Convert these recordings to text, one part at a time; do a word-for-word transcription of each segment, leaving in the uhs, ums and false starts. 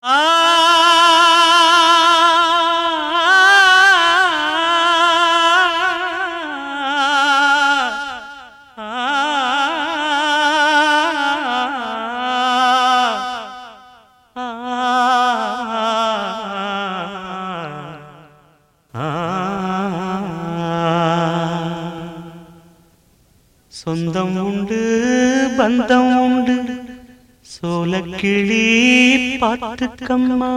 சொந்தம் உண்டு பந்தம் உண்டு சோலக்கிளி பாத்துக்கம்மா.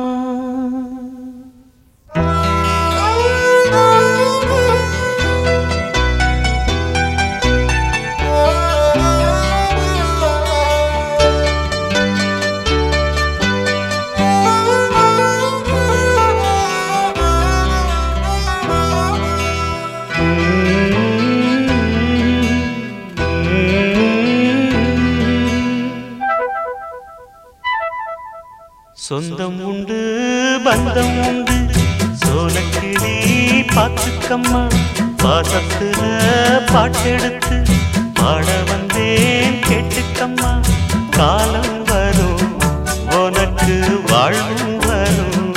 சொந்தம் உண்டு பந்தம் உண்டு சோலக்கிளி பாத்துக்கம்மா. பாசத்துல பாட்டெடுத்து பாட வந்தேன் கேட்டுக்கம்மா. காலம் வரும் உனக்கு வாழ்வும் வரும்.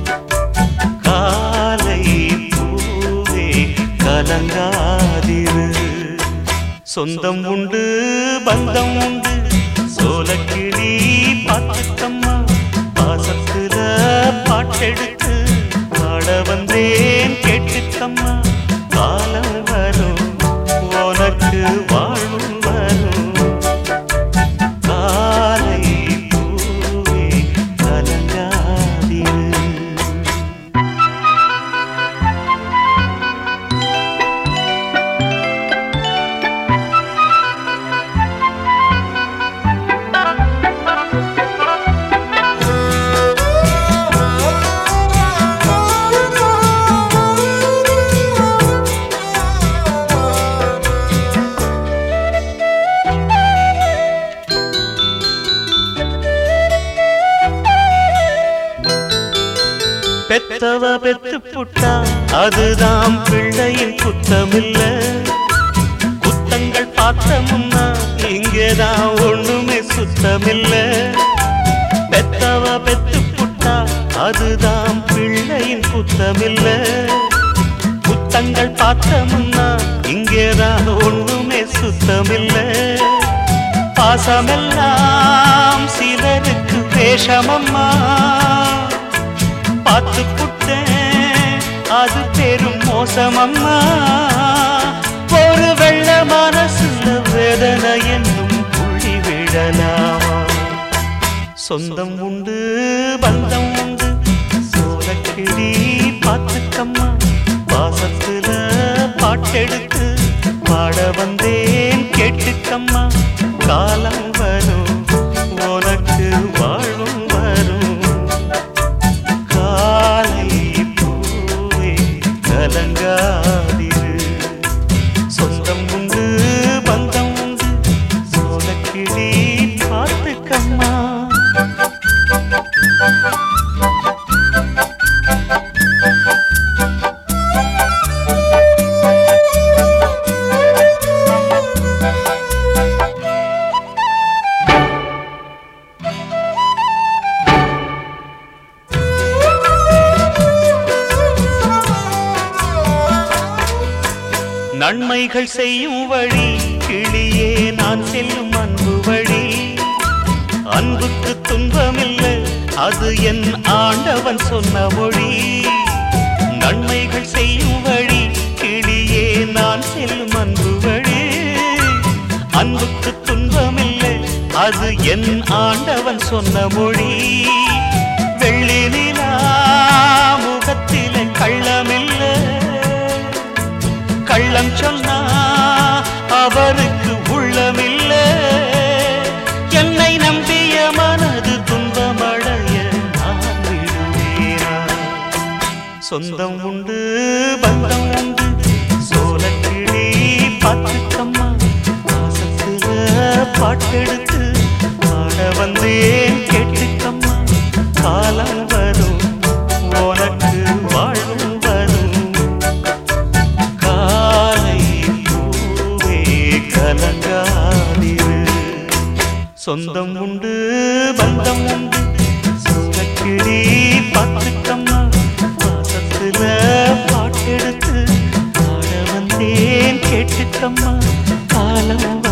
காலை பூவே கலங்காதிரு. சொந்தம் உண்டு பந்தம் உண்டு சோலக்கிளி பாத்துக்கம்மா. பாசத்துல பாட்டெடுத்து பாட வந்தேன் கேட்டுக்கம்மா. காலம் வரும் உனக்கு வாழும் வரும். காலை பூவே கலங்காதிரு. பெத்தவ பெத்து புட்டா அதுதான் பிள்ளையின் குத்தமில்ல. குத்தங்கள் பார்த்த முன்னா இங்கேதான் ஒண்ணுமே சுத்தமில்ல. பெத்தவ பெத்து புட்டா அதுதான் பிள்ளையின் குத்தமில்ல. குத்தங்கள் பார்த்த முன்னா இங்கேதான் ஒண்ணுமே சுத்தமில்ல. பாசமெல்லாம் சிலருக்கு வேஷமம்மா. பார்த்து புட்டேன் அது பெரும் மோசமம்மா. ஒரு வெள்ள மனசுல வேதனை என்னும் புள்ளி விழலாமா. சொந்தம் உண்டு பந்தம் உண்டு சோலக்கிளி பாத்துக்கம்மா. பாசத்துல பாட்டெடுத்து பாட வந்தேன் கேட்டுக்கம்மா. காலம் வரும் உனக்கு வாழ்வும் வரும். கலங்காதிரு. சொந்தம் உண்டு பந்தம் உண்டு சோலக்கிளி பாத்துக்கம்மா. நன்மைகள் செய்யும் வழி கிளியே நான் செல்லும் அன்பு வழி. அன்புக்கு துன்பமில்லை அது என் ஆண்டவன் சொன்ன மொழி. நன்மைகள் செய்யும் வழி கிளியே நான் செல்லும் அன்பு வழி. அன்புக்கு துன்பமில்லை அது என் ஆண்டவன் சொன்ன மொழி. வெள்ளி நிலா முகத்திலே கள்ளமில்லை. கள்ளம் சொன்னா அவருக்கு உள்ளமில்ல. என்னை நம்பிய மனது துன்பமடைய நான் விடுவேனா. சொந்தம் உண்டு பந்தம் உண்டு சோலக்கிளி பாத்துக்கம்மா. பாசத்துல பாட்டெடுத்து பாட வந்தேன் கேட்டுக்கம்மா. காலம் வரும் உனக்கு வாழ்வும் வரும். கலங்காதிரு. சொந்தம் உண்டு பந்தம் உண்டு சோலக்கிளி எதுக்கம்மா காலம்